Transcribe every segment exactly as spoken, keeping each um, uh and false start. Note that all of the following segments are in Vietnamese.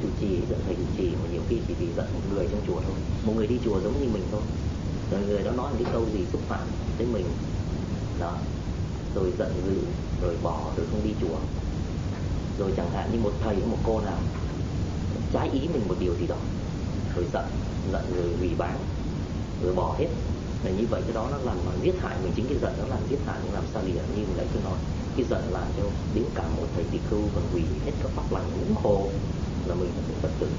trụ trì, giận thầy trụ trì, mà nhiều khi chỉ vì giận một người trong chùa thôi, một người đi chùa giống như mình thôi, rồi người đó nói một cái câu gì xúc phạm tới mình đó, rồi giận dữ, rồi bỏ, rồi không đi chùa. Rồi chẳng hạn như một thầy một cô nào trái ý mình một điều gì đó, rồi giận, giận rồi hủy bán, rồi bỏ hết. Là như vậy cái đó nó làm giết hại mình, chính cái giận nó làm giết hại, nó làm xa lìa. Như nãy tôi nói, cái giận làm cho đến cả một thầy tỳ khưu còn hủy hết các pháp lành ngũ khổ là mình là Phật tử.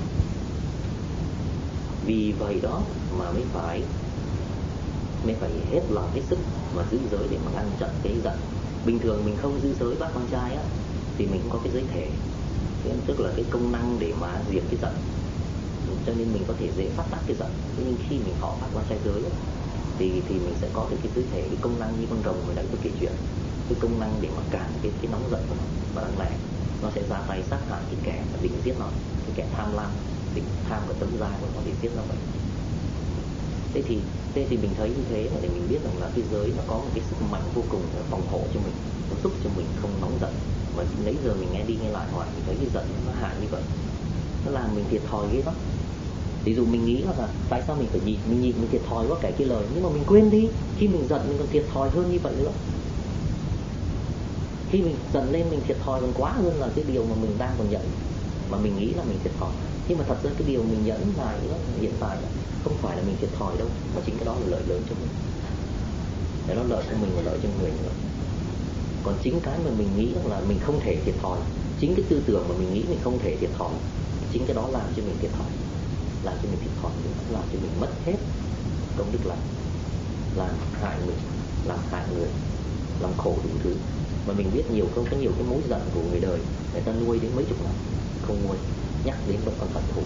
Vì vậy đó mà mới phải mới phải hết lòng hết sức mà giữ giới để mà ngăn chặn cái giận. Bình thường mình không giữ giới bác con trai á, thì mình cũng có cái giới thể, tức là cái công năng để mà diệt cái giận, cho nên mình có thể dễ phát tác cái giận. Nhưng khi mình họ phát quan trai giới á, thì thì mình sẽ có cái cái giới thể, cái công năng như con rồng người nãy tôi kể chuyện, cái công năng để mà cản cái cái nóng giận của nó. Và đáng lẽ nó sẽ ra tay sát hại cái kẻ mà định giết nó, cái kẻ tham lam, định tham và tấn gia của nó để giết nó vậy. Thế thì thế thì mình thấy như thế là để mình biết rằng là cái giới nó có một cái sức mạnh vô cùng để phòng hộ cho mình, nó giúp cho mình không nóng giận. Mà nãy giờ mình nghe đi nghe lại hoài, mình thấy cái giận nó hại như vậy, nó làm mình thiệt thòi ghê lắm. Ví dụ mình nghĩ là tại sao mình phải nhịn, mình nhịn mình thiệt thòi quá cái cái lời, nhưng mà mình quên đi, khi mình giận mình còn thiệt thòi hơn như vậy nữa. Khi mình giận lên mình thiệt thòi còn quá hơn là cái điều mà mình đang còn nhận, mà mình nghĩ là mình thiệt thòi. Nhưng mà thật ra cái điều mình nhẫn lại đó, hiện tại đó, không phải là mình thiệt thòi đâu, mà chính cái đó là lợi lớn cho mình, để nó lợi cho mình và lợi cho người nữa. Còn chính cái mà mình nghĩ là mình không thể thiệt thòi, chính cái tư tưởng mà mình nghĩ mình không thể thiệt thòi, chính cái đó làm cho mình thiệt thòi, làm cho mình thiệt thòi, làm cho mình mất hết công đức lành, làm hại mình, làm hại người, làm khổ đủ thứ. Mà mình biết nhiều không, có nhiều cái mối giận của người đời, người ta nuôi đến mấy chục năm không nguôi, nhắc đến vẫn còn hận thù.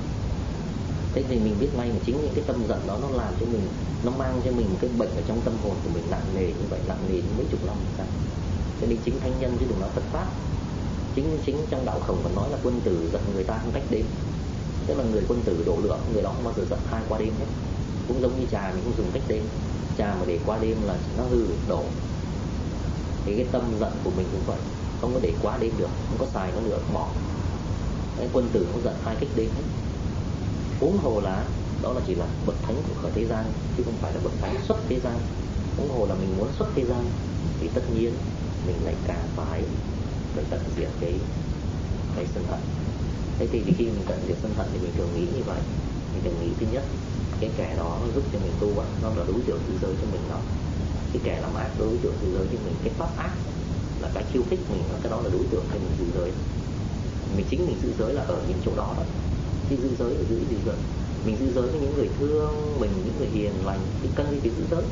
Thế thì mình biết ngay là chính những cái tâm giận đó nó làm cho mình, nó mang cho mình một cái bệnh ở trong tâm hồn của mình nặng nề như vậy, nặng nề đến mấy chục năm sao. Cho nên chính thánh nhân chứ đừng nói Phật pháp, chính chính trong đạo Khổng còn nói là quân tử giận người ta không cách đêm. Tức là người quân tử độ lượng, người đó không bao giờ giận hai qua đêm hết. Cũng giống như trà mình không dùng cách đêm, trà mà để qua đêm là nó hư đổ. Thì cái tâm giận của mình cũng vậy, không có để quá đêm được, không có xài nó nữa, bỏ. Cái quân tử không giận hai cách đêm hết. Huống hồ là đó là chỉ là bậc thánh của khởi thế gian, chứ không phải là bậc thánh xuất thế gian. Huống hồ là mình muốn xuất thế gian thì tất nhiên mình lại càng phải phải tận diệt cái cái sân hận. Thế thì khi mình tận diệt sân hận thì mình thường nghĩ như vậy. Mình thường nghĩ thứ nhất, cái kẻ đó nó giúp cho mình tu ạ, nó là đối tượng giữ giới cho mình đó. Cái kẻ làm ác đối tượng giữ giới cho mình, cái pháp ác là cái khiêu khích mình, cái đó là đối tượng cho mình giữ giới. Mình chính mình giữ giới là ở những chỗ đó đó. Khi giữ giới là giữ gì vậy? Mình giữ giới với những người thương mình, những người hiền lành thì cần gì phải giữ giới.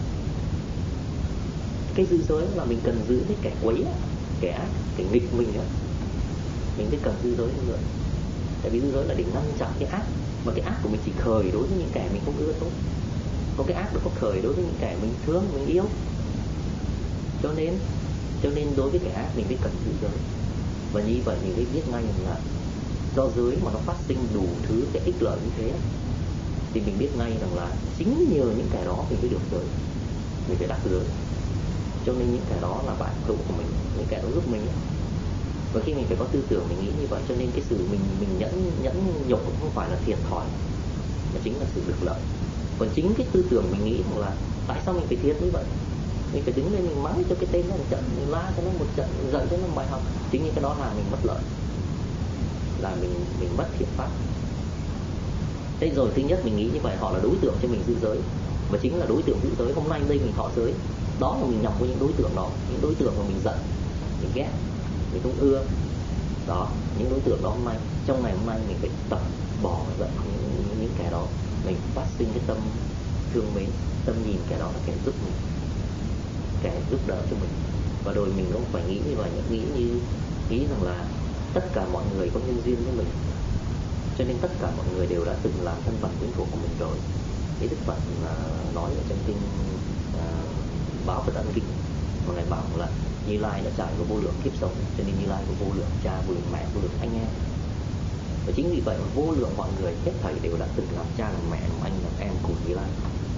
Cái giữ giới là mình cần giữ với kẻ quấy, kẻ ác, kẻ nghịch mình á, mình mới cần giữ giới như vậy. Tại vì giữ giới là để ngăn chặn cái ác, mà cái ác của mình chỉ khởi đối với những kẻ mình không ưa thôi. Còn cái ác nó có khởi đối với những kẻ mình thương, mình yêu. Cho nên cho nên đối với kẻ ác mình mới cần giữ giới. Và như vậy mình mới biết ngay là do giới mà nó phát sinh đủ thứ cái ích lợi như thế, thì mình biết ngay rằng là chính nhờ những kẻ đó mình mới được giới, mình phải đắc giới. Cho nên những kẻ đó là bạn hữu của mình, những kẻ đó giúp mình. Và khi mình phải có tư tưởng mình nghĩ như vậy, cho nên cái sự mình mình nhẫn nhẫn nhục cũng không phải là thiệt thòi, mà chính là sự được lợi. Còn chính cái tư tưởng mình nghĩ rằng là tại sao mình phải thiệt như vậy, mình phải đứng lên mình mắng cho cái tên nó một trận, mình la cho nó một trận, giận cho nó một bài học, chính những cái đó là mình mất lợi, là mình mình mất thiện pháp. Thế rồi thứ nhất mình nghĩ như vậy, họ là đối tượng cho mình giữ giới, và chính là đối tượng giữ giới. Hôm nay đây mình thọ giới, đó là mình nhằm với những đối tượng đó, những đối tượng mà mình giận, mình ghét, mình không ưa. Đó, những đối tượng đó hôm nay, trong ngày hôm nay mình phải tập bỏ giận những, những, những kẻ đó, mình phát sinh cái tâm thương mến, tâm nhìn kẻ đó là kẻ giúp mình, kẻ giúp đỡ cho mình. Và rồi mình cũng phải nghĩ như vậy, nghĩ như nghĩ rằng là tất cả mọi người có nhân duyên với mình, cho nên tất cả mọi người đều đã từng làm thân phận quyến thuộc của mình rồi. Cái Đức Phật uh, nói ở trong kinh uh, Báo Phật Ân Kinh, mà ngài bảo là Như Lai đã trải qua vô lượng kiếp sống, cho nên Như Lai có vô lượng cha, vô lượng mẹ, vô lượng anh em. Và chính vì vậy mà vô lượng mọi người hết thảy đều đã từng làm cha, làm mẹ, làm anh, làm em của Như Lai.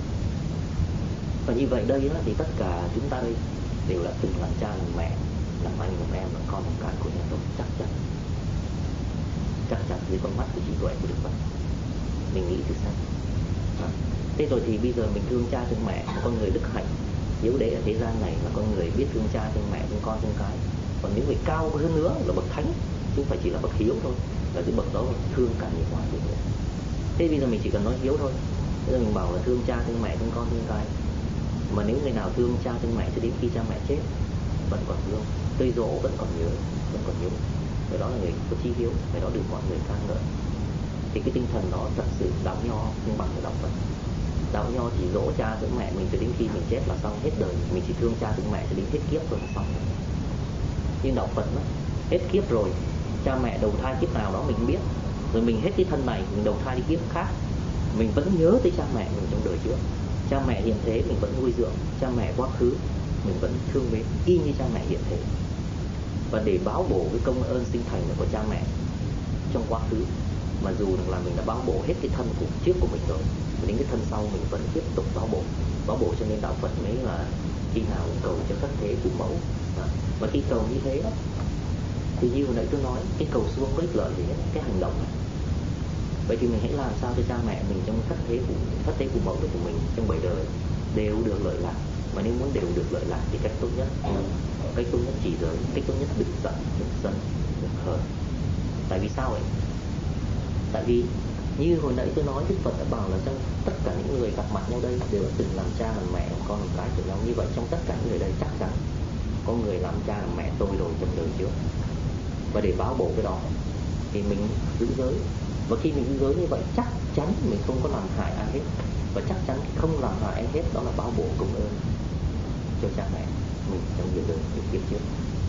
Và như vậy đây đó, thì tất cả chúng ta đây đều đã từng làm cha, làm mẹ, làm anh, làm em, làm con, làm cái của nhau thôi, chắc chắn. Chắc chắn dưới con mắt của trí tuệ của Đức Phật. Mình nghĩ từ xa. À. Thế rồi thì bây giờ mình thương cha thương mẹ, con người đức hạnh hiếu đế ở thế gian này là con người biết thương cha thương mẹ thương con thương cái. Còn những người cao hơn nữa là bậc thánh, chứ không phải chỉ là bậc hiếu thôi, là cái bậc đó là thương cả nhiều ngoài được nữa. Thế bây giờ mình chỉ cần nói hiếu thôi. Bây giờ mình bảo là thương cha thương mẹ thương con thương cái, mà nếu người nào thương cha thương mẹ cho đến khi cha mẹ chết vẫn còn thương, cây dỗ vẫn còn nhớ, vẫn còn nhớ, người đó là người có chí hiếu, người đó được mọi người ca ngợi. Thì cái tinh thần đó thật sự đạo nho không bằng cái đạo Phật. Đạo nho chỉ dỗ cha dỗ mẹ mình cho đến khi mình chết là xong, hết đời. Mình chỉ thương cha thương mẹ cho đến hết kiếp rồi là xong. Nhưng đạo Phật đó, hết kiếp rồi, cha mẹ đầu thai kiếp nào đó mình không biết, rồi mình hết cái thân này mình đầu thai đi kiếp khác, mình vẫn nhớ tới cha mẹ mình trong đời trước. Cha mẹ hiện thế mình vẫn nuôi dưỡng, cha mẹ quá khứ mình vẫn thương mến y như cha mẹ hiện thế. Và để báo bổ cái công ơn sinh thành của cha mẹ trong quá khứ, mà dù là mình đã báo bổ hết cái thân của trước của mình rồi, đến cái thân sau mình vẫn tiếp tục báo bổ. Báo bổ cho nên đạo Phật mới là khi nào cầu cho các thế phụ mẫu. Và khi cầu như thế đó, thì như hồi nãy tôi nói, cái cầu xuông có ích lợi gì hết, cái hành động này. Vậy thì mình hãy làm sao cho cha mẹ mình trong thất thế phụ, thất thế phụ mẫu của mình trong bảy đời đều được lợi lạc. Mà nếu muốn đều được lợi lạc thì cách tốt nhất, cách tốt nhất chỉ giới, cách tốt nhất đừng giận, đừng sân, đừng hờn. Tại vì sao vậy? Tại vì như hồi nãy tôi nói, Đức Phật đã bảo là trong tất cả những người gặp mặt nhau đây đều đã từng làm cha làm mẹ, làm con làm cái của nhau. Như vậy trong tất cả những người đây chắc chắn có người làm cha làm mẹ tôi rồi trong đời trước. Và để báo bổ cái đó thì mình giữ giới. Và khi mình giữ giới như vậy chắc chắn mình không có làm hại ai hết. Và chắc chắn không làm hại ai hết, đó là báo bổ công ơn cho cha mẹ mình trong nhiều đời những kiếp trước.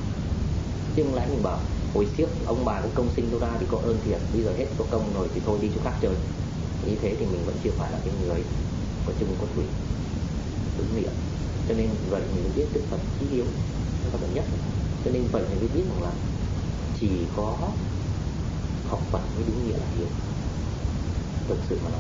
Chứ không lẽ mình bảo hồi trước ông bà có công sinh đâu ra thì có ơn thiệt, bây giờ hết có công rồi thì thôi đi chỗ khác chơi. Như thế thì mình vẫn chưa phải là cái người có chung có thủy đúng miệng. Cho nên vậy mình mới biết Đức Phật chí hiếu nó có nhất. Cho nên vậy mình mới biết rằng là chỉ có học Phật mới đúng nghĩa là hiếu. Thực sự mà nói,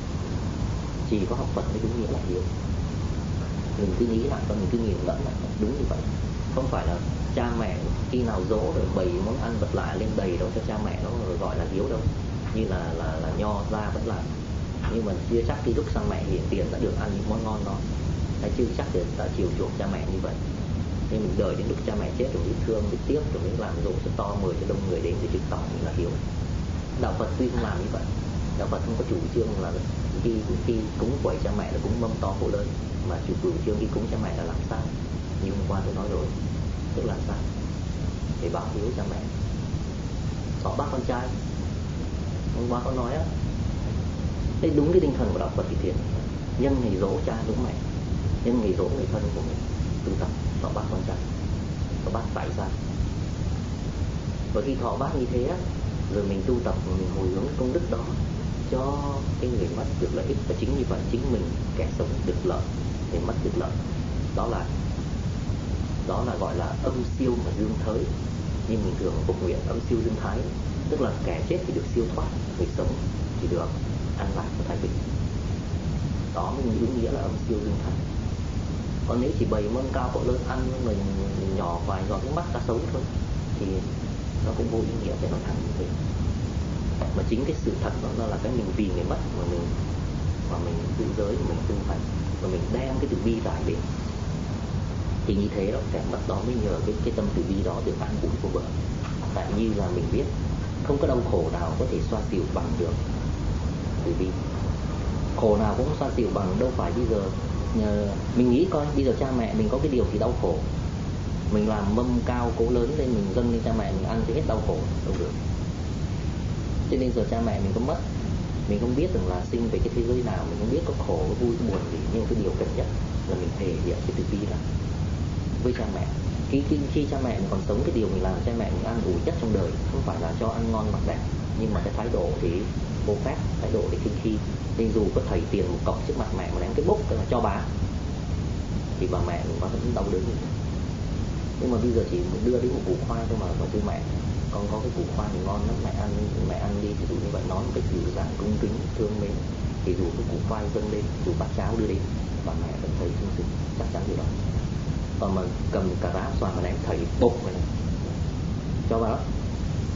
chỉ có học Phật mới đúng nghĩa là hiếu. Mình cứ nghĩ lại và mình cứ nghiền ngẫm lại, đúng như vậy. Không phải là cha mẹ khi nào dỗ rồi bày món ăn vật lạ lên đầy đâu cho cha mẹ nó rồi gọi là hiếu đâu. Như là là là nho ra vẫn làm. Nhưng mà chưa chắc khi lúc sang mẹ hiện tiền đã được ăn những món ngon đó, hay chưa chắc được đã chiều chuộng cha mẹ như vậy. Nên mình đợi đến lúc cha mẹ chết rồi biết thương, biết tiếc, rồi mới làm dỗ cho to, mời cho đông người đến thì chứng tỏ mình là hiếu. Đạo Phật tuy không làm như vậy, đạo Phật không có chủ trương là khi khi cúng quẩy cha mẹ là cúng mâm to cỗ lớn, mà chủ chủ trương khi cúng cha mẹ là làm sao? Như hôm qua tôi nói rồi, tức là làm sao? Để báo hiếu cha mẹ. Xỏ bác con trai, hôm qua có nói á, đây đúng cái tinh thần của đạo Phật thì thiện. Nhân ngày dỗ cha dỗ mẹ, nhân ngày dỗ người thân của mình, tu tập thọ bác con trai. Thọ bác tại sao? Và khi thọ bác như thế á, rồi mình tu tập, mình hồi hướng công đức đó cho cái người mất được lợi ích. Và chính như vậy, chính mình kẻ sống được lợi, thì mất được lợi. Đó là đó là gọi là âm siêu mà dương thới. Nhưng mình thường phục nguyện âm siêu dương thái, tức là kẻ chết thì được siêu thoát, người sống thì được an lạc và thái bình. Đó mới đúng nghĩa là âm siêu dương thái. Còn nếu chỉ bày mâm cao cỗ lớn ăn mình nhỏ vài giọt nước mắt cá sấu thôi thì nó cũng vô ý nghĩa, để nói thẳng như thế. Mà chính cái sự thật đó, nó là cái mình vì người mất mà mình mà mình tự giới, mình tu hành, và mình đem cái từ bi giải đến. Thì như thế đó, kẻ mất đó mới nhờ cái, cái tâm từ bi đó được an ủi vô bờ. Tại như là mình biết không có đau khổ nào có thể xoa dịu bằng được từ bi. Khổ nào cũng xoa dịu bằng, đâu phải bây giờ nhờ, mình nghĩ coi bây giờ cha mẹ mình có cái điều gì đau khổ, mình làm mâm cao cỗ lớn lên mình dâng lên cha mẹ mình ăn thì hết đau khổ đâu được. Cho nên giờ cha mẹ mình có mất, mình không biết rằng là sinh về cái thế giới nào, mình không biết có khổ có vui có buồn gì, nhưng cái điều cần nhất là mình thể hiện cái từ bi đó với cha mẹ. Khi, khi, khi cha mẹ mình còn sống, cái điều mình làm cha mẹ mình ăn ủi nhất trong đời không phải là cho ăn ngon mặc đẹp, nhưng mà cái thái độ thì vô phép, thái độ thì khinh khi. Nên dù có thầy tiền một cọc trước mặt mẹ mà ném cái bốc là cho bà, thì bà mẹ mình có vẫn đau đớn như thế. Nhưng mà bây giờ chỉ đưa đến một củ khoai thôi mà mà thưa mẹ, con có cái củ khoai thì ngon lắm, mẹ ăn mẹ ăn đi, thì dụ như vậy nói một cách dịu dàng cung kính thương mến, thì dù cái củ khoai dâng lên, dù bát cháo đưa đến, bà mẹ vẫn thấy sung sướng, chắc chắn điều đó. Còn mà cầm cà rá xoài mà ném thầy bốc này cho bà đó,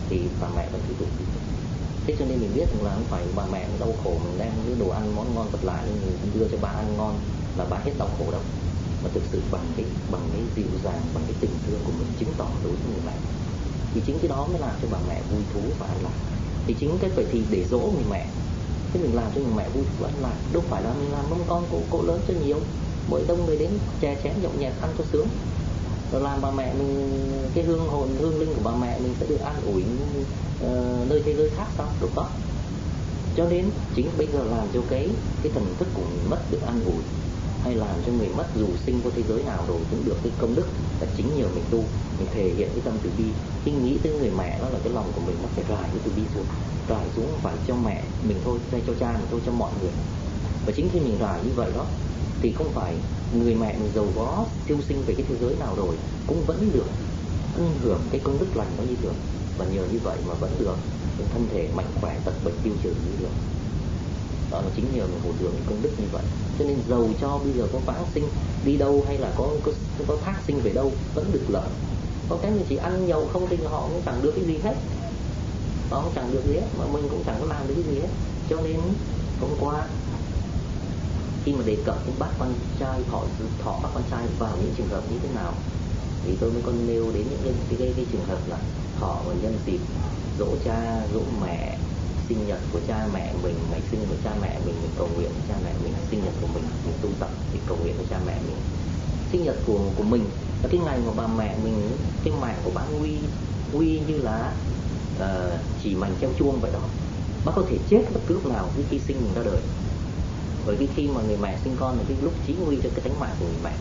thì bà mẹ vẫn tiếp tục. Thế cho nên mình biết rằng là không phải bà mẹ đau khổ mình đem cái đồ ăn món ngon vật lạ nên mình đưa cho bà ăn ngon là bà hết đau khổ đâu, mà thực sự bằng cái bằng cái dịu dàng, bằng cái tình thương của mình chứng tỏ đối với người mẹ. Thì chính cái đó mới làm cho bà mẹ vui thú và an lạc. Thì chính cái vậy thì để dỗ người mẹ, thế mình làm cho người mẹ vui thú an lạc, đâu phải là mình làm mâm con cỗ, cỗ lớn cho nhiều, mỗi đông người đến chè chén nhậu nhẹt ăn cho sướng, rồi làm bà mẹ mình cái hương hồn hương linh của bà mẹ mình sẽ được an ủi uh, nơi thế giới khác sao được không? Cho nên chính bây giờ làm cho cái cái thần thức của mình mất được an ủi, hay làm cho người mất dù sinh qua thế giới nào rồi cũng được cái công đức là chính nhờ mình tu, mình thể hiện cái tâm từ bi. Khi nghĩ tới người mẹ đó là cái lòng của mình nó phải rải cái từ bi xuống, rải xuống không phải cho mẹ mình thôi, hay cho cha mình thôi, cho mọi người. Và chính khi mình rải như vậy đó thì không phải người mẹ mình giàu có siêu sinh về cái thế giới nào rồi cũng vẫn được ăn hưởng cái công đức lành nó như thường, và nhờ như vậy mà vẫn được thân thể mạnh khỏe, tật bệnh tiêu trừ như thường. Đó là chính nhờ mình hồi hướng công đức như vậy. Cho nên giàu cho bây giờ có vãng sinh đi đâu hay là có có, có thác sinh về đâu vẫn được lợi. Có cái mình chỉ ăn nhậu không thì họ cũng chẳng được cái gì hết, họ cũng chẳng được gì hết, mà mình cũng chẳng có làm được cái gì hết. Cho nên hôm qua khi mà đề cập đến bác con trai thọ thọ bác con trai vào những trường hợp như thế nào thì tôi mới còn nêu đến những cái cái, cái, cái trường hợp là thọ và nhân dịp dỗ cha dỗ mẹ, sinh nhật của cha mẹ mình, ngày sinh của cha mẹ mình, mình cầu nguyện cho cha mẹ mình, sinh nhật của mình mình tu tập thì cầu nguyện cho cha mẹ mình. Sinh nhật của của mình là cái ngày mà bà mẹ mình, cái mạng của bà nguy nguy như là uh, chỉ mảnh treo chuông vậy đó, bác có thể chết bất cứ lúc nào khi, khi sinh mình ra đời. Bởi vì khi mà người mẹ sinh con là cái lúc chí nguy cho cái tánh mạng của người mẹ,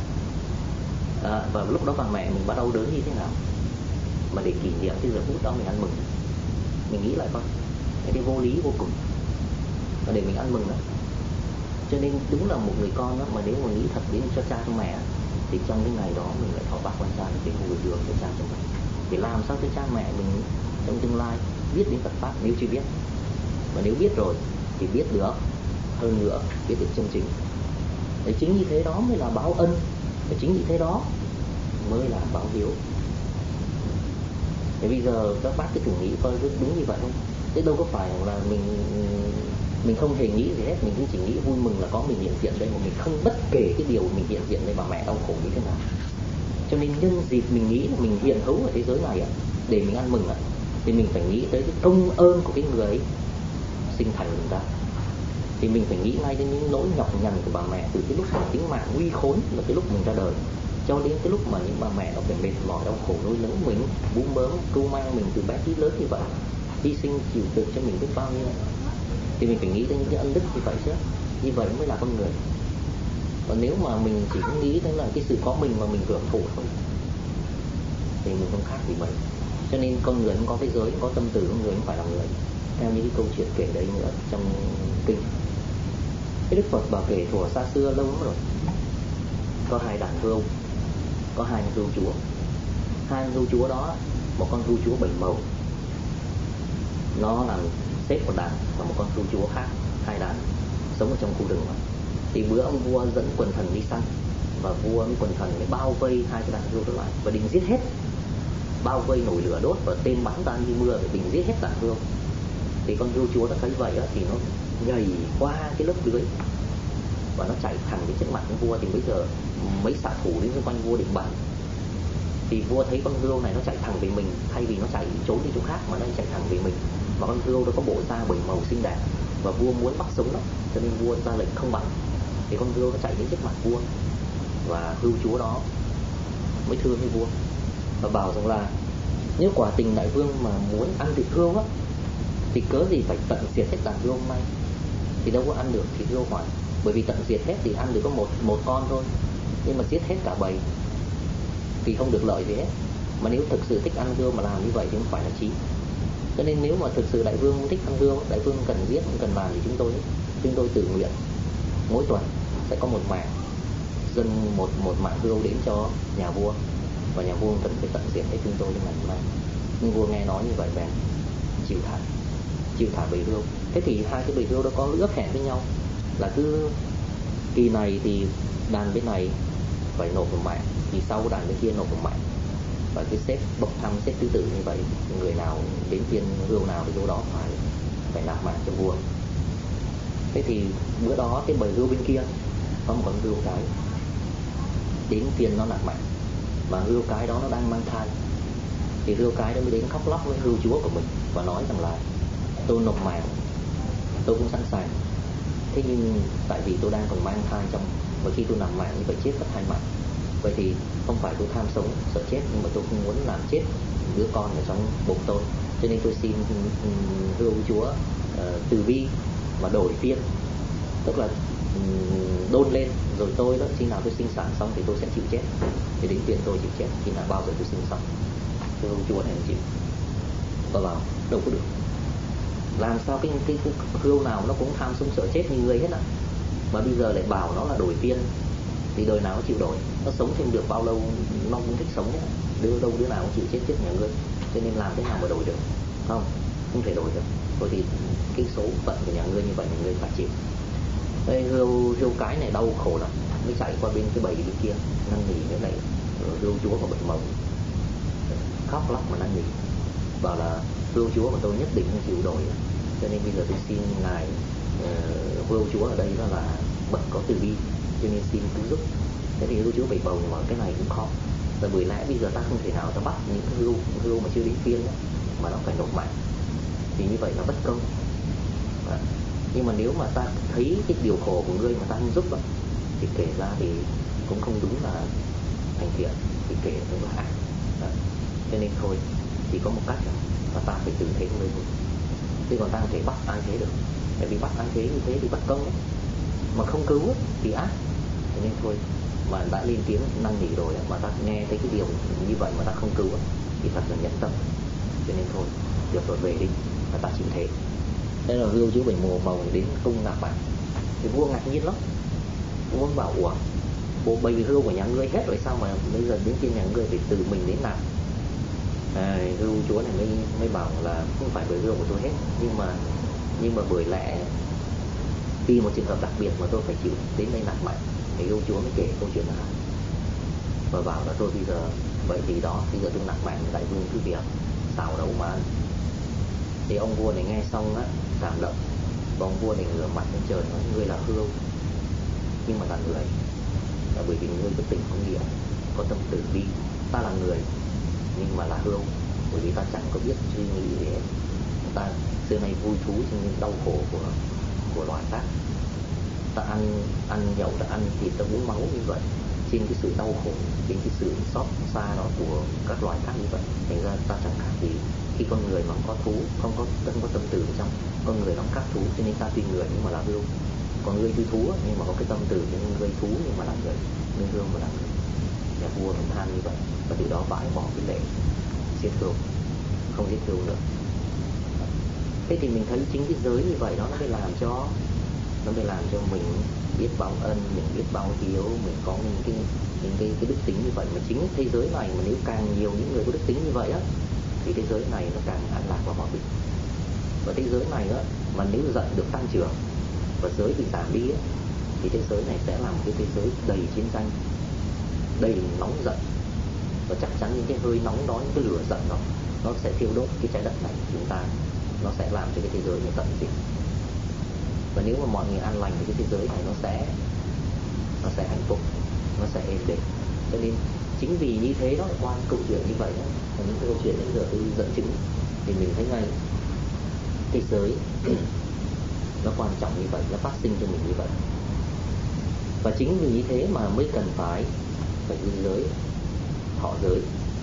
à, và lúc đó bà mẹ mình bắt đầu đớn như thế nào, mà để kỷ niệm cái giờ phút đó mình ăn mừng, mình nghĩ lại coi cái vô lý vô cùng, và để mình ăn mừng đó. Cho nên đúng là một người con đó, mà nếu mà nghĩ thật đến cho cha cho mẹ thì trong cái ngày đó mình lại thọ bác quan trai cái hồi hướng cho cha cho mẹ, để làm sao cho cha mẹ mình trong tương lai biết đến Phật pháp nếu chưa biết, mà nếu biết rồi thì biết được hơn nữa, biết được chân chính. Để chính như thế đó mới là báo ân, và chính như thế đó mới là báo hiếu. Thì bây giờ các bác cứ thử nghĩ coi đúng như vậy không? Thế đâu có phải là mình mình không hề nghĩ gì hết, mình cũng chỉ nghĩ vui mừng là có mình hiện diện đây, mà mình không bất kể cái điều mình hiện diện đây bà mẹ đau khổ như thế nào. Cho nên nhân dịp mình nghĩ là mình hiện hữu ở thế giới này để mình ăn mừng thì mình phải nghĩ tới cái công ơn của cái người ấy sinh thành mình ta. Thì mình phải nghĩ ngay đến những nỗi nhọc nhằn của bà mẹ từ cái lúc mà tính mạng nguy khốn là cái lúc mình ra đời, cho đến cái lúc mà những bà mẹ nó phải mệt mỏi đau khổ nuôi nấng mình, bú mớm cưu mang mình từ bé tí lớn như vậy, hy sinh chịu đựng cho mình biết bao nhiêu. Thì mình phải nghĩ đến những cái ân đức như vậy chứ, như vậy mới là con người. Còn nếu mà mình chỉ nghĩ đến là cái sự có mình mà mình hưởng thụ thôi thì mình không khác gì vậy. Cho nên con người không có cái giới, có tâm từ, con người không phải là người, theo những cái câu chuyện kể đấy nữa trong kinh. Cái Đức Phật bảo kể thuở xa xưa lâu lắm rồi, có hai đàn hươu, có hai hươu chúa. Hai hươu chúa đó, một con hươu chúa bảy màu nó làm xếp một đàn, và một con hươu chúa khác, hai đàn sống ở trong khu rừng. Thì bữa ông vua dẫn quần thần đi săn, và vua với quần thần mới bao vây hai cái đàn hươu đó lại và định giết hết, bao vây nổi lửa đốt và tên bắn ra như mưa để định giết hết đàn hươu. Thì con hươu chúa đã thấy vậy đó, thì nó nhảy qua cái lớp lưới và nó chạy thẳng đến trước mặt con vua. Thì bây giờ mấy xạ thủ đến xung quanh vua định bắn, thì vua thấy con hươu này nó chạy thẳng về mình, thay vì nó chạy trốn đi chỗ khác mà nó chạy thẳng về mình, mà con hươu nó có bộ da bảy màu xinh đẹp và vua muốn bắt sống nó, cho nên vua ra lệnh không bắn. Thì con hươu nó chạy đến trước mặt vua, và hươu chúa đó mới thưa với vua và bảo rằng là nếu quả tình đại vương mà muốn ăn thịt hươu á thì cớ gì phải tận diệt hết đàn hươu hôm nay, thì đâu có ăn được thịt hươu hỏi. Bởi vì tận diệt hết thì ăn được có một một con thôi, nhưng mà giết hết cả bầy thì không được lợi gì hết. Mà nếu thực sự thích ăn hươu mà làm như vậy thì không phải là trí. Cho nên nếu mà thực sự đại vương thích ăn hươu, đại vương cần giết, cần làm thì chúng tôi chúng tôi tự nguyện mỗi tuần sẽ có một mạng dâng một một mạng hươu đến cho nhà vua, và nhà vua cần phải tận diệt hết chúng tôi trong ngày hôm nay. Nhưng vua nghe nói như vậy bèn chịu thả chịu thả bầy hươu. Thế thì hai cái bầy hươu đó có ước hẹn với nhau là cứ kỳ này thì đàn bên này phải nộp một mạng, thì sau đàn bên kia nộp một mạng. và cứ xếp bốc thăm, xếp thứ tự như vậy, người nào đến phiên hươu nào thì chỗ đó phải phải nạp mạng cho vua. Thế thì bữa đó cái bầy hươu bên kia có một con hươu cái đến phiên nó nạp mạng, và hươu cái đó nó đang mang thai. Thì hươu cái đó mới đến khóc lóc với hươu chúa của mình và nói rằng là tôi nộp mạng, tôi cũng sẵn sàng, thế nhưng tại vì tôi đang còn mang thai trong, và khi tôi nạp mạng như vậy chết mất hai mạng. Vậy thì không phải tôi tham sống sợ chết, nhưng mà tôi không muốn làm chết đứa con ở trong bụng tôi, cho nên tôi xin hươu chúa uh, từ bi và đổi phiên, tức là um, đôn lên rồi tôi đó, khi nào tôi sinh sản xong thì tôi sẽ chịu chết, thì đến phiên tôi chịu chết khi nào bao giờ tôi sinh xong. Hươu chúa này không chịu, và bảo đâu có được, làm sao cái cái, cái hươu nào nó cũng tham sống sợ chết như ngươi hết à, mà bây giờ lại bảo nó là đổi phiên, thì đời nào nó chịu đổi, nó sống thêm được bao lâu nó cũng thích sống hết, đứa đâu đứa nào cũng chịu chết chết nhà ngươi, cho nên làm thế nào mà đổi được, không không thể đổi được. Thôi thì cái số phận của nhà ngươi như vậy thì ngươi phải chịu. Đây hươu hươu cái này đau khổ lắm, mới chạy qua bên cái bầy bên kia năn nỉ cái này hươu chúa của bệnh mộng, khóc lóc mà năn nỉ, bảo là hươu chúa của tôi nhất định không chịu đổi, cho nên bây giờ tôi xin ngài uh, hươu chúa ở đây đó là bậc có từ bi, cho nên xin cứu giúp. Thế thì hươu chúa bảy bầu, nhưng mà cái này cũng khó, là bởi lẽ bây giờ ta không thể nào ta bắt những cái hươu hươu mà chưa đến phiên đó, mà nó phải nộp mạng, thì như vậy là bất công. Đó. Nhưng mà nếu mà ta thấy cái điều khổ của ngươi mà ta không giúp đó, thì kể ra thì cũng không đúng là thành thiện, thì kể là ác. Cho nên thôi thì có một cách là ta phải tự thế người thôi, chứ còn ta không thể bắt ai thế được, tại vì bắt ai thế như thế thì bất công, mà không cứu thì ác. Cho nên thôi, mà đã lên tiếng năn nỉ rồi mà ta nghe thấy cái điều như vậy mà ta không cứu thì thật là nhẫn tâm. Cho nên thôi, được rồi, về đi, và ta chịu thế. Thế là hươu chúa bảy mùa màu đến cung nạp mạng, thì vua ngạc nhiên lắm. Vua bảo ủa, bộ bầy hươu của nhà ngươi hết rồi, sao mà bây giờ đến kia nhà ngươi phải tự mình đến nạp? À, hươu chúa này mới mới bảo là không phải bởi hươu của tôi hết, nhưng mà nhưng mà bởi lẽ vì một trường hợp đặc biệt mà tôi phải chịu đến đây nạp mạng. Thì hươu chúa mới kể câu chuyện này và bảo là tôi bây giờ vậy thì đó, bây giờ tôi nạp mạng đại vương cứ việc xào nấu mà ăn. Thì ông vua này nghe xong á, cảm động, và ông vua này ngửa mặt lên trời nói: ngươi là hươu nhưng mà là người, là bởi vì ngươi có tình có nghĩa, có tâm từ bi. Ta là người nhưng mà là hươu, bởi vì ta chẳng có biết suy nghĩ gì hết. Ta xưa nay vui thú trong những đau khổ của của loài khác. Ta ăn ăn nhậu, ta ăn thịt, ta uống máu như vậy, trên cái sự đau khổ, trên cái sự xót xa đó của các loài khác như vậy. Thành ra ta chẳng khác gì khi con người mà không có thú, không có không có tâm từ trong con người, nó khác thú, cho nên ta tuy người nhưng mà là hươu. Còn ngươi tuy thú nhưng mà có cái tâm từ, cho nên ngươi thú nhưng mà là người, ngươi hươu mà là người. Nhà vua vẫn than như vậy, và từ đó bãi bỏ cái lệ giết hươu, không giết hươu nữa. Thế thì mình thấy chính cái giới như vậy đó, nó mới làm cho nó mới làm cho mình biết báo ân, mình biết báo hiếu, mình có những cái những cái, cái đức tính như vậy. Mà chính thế giới này mà nếu càng nhiều những người có đức tính như vậy á, thì thế giới này nó càng an lạc và hòa bình. Và thế giới này á, mà nếu giận được tăng trưởng và giới bị giảm đi á, thì thế giới này sẽ là một cái thế giới đầy chiến tranh, đầy nóng giận, và chắc chắn những cái hơi nóng đó, những cái lửa giận đó, nó sẽ thiêu đốt cái trái đất này của chúng ta, nó sẽ làm cho cái thế giới này tận diệt. Và nếu mà mọi người an lành thì cái thế giới này nó sẽ nó sẽ hạnh phúc, nó sẽ êm đềm. Cho nên chính vì như thế đó, qua câu chuyện như vậy đó, và những cái câu chuyện đến giờ tôi dẫn chứng, thì mình thấy ngay cái giới nó quan trọng như vậy, nó phát sinh cho mình như vậy. Và chính vì như thế mà mới cần phải phải giữ giới, thọ giới,